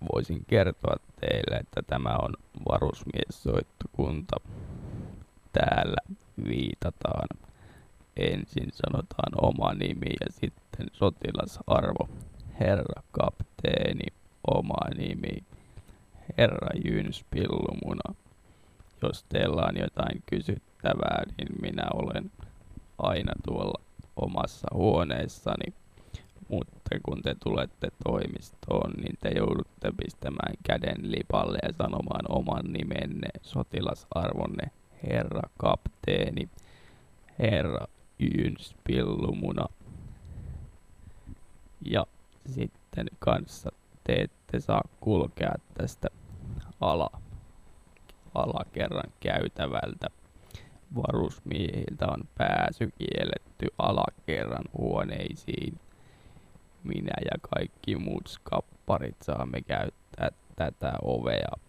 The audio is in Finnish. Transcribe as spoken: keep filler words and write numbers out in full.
voisin kertoa teille, että tämä on varusmiessoittokunta. Täällä viitataan. Ensin sanotaan oma nimi ja sitten sotilasarvo. Herra kapteeni, oma nimi. Herra Jyns Pillumuna. Jos teillä on jotain kysyttävää, niin minä olen aina tuolla omassa huoneessani. Mutta kun te tulette toimistoon, niin te joudutte pistämään käden lipalle ja sanomaan oman nimenne, sotilasarvonne, herra kapteeni, herra Jyns Pillumuna. Ja sitten kanssa te ette saa kulkea tästä ala, alakerran käytävältä. Varusmiehiltä on pääsy kielletty alakerran huoneisiin. Minä ja kaikki muut skapparit saamme käyttää tätä ovea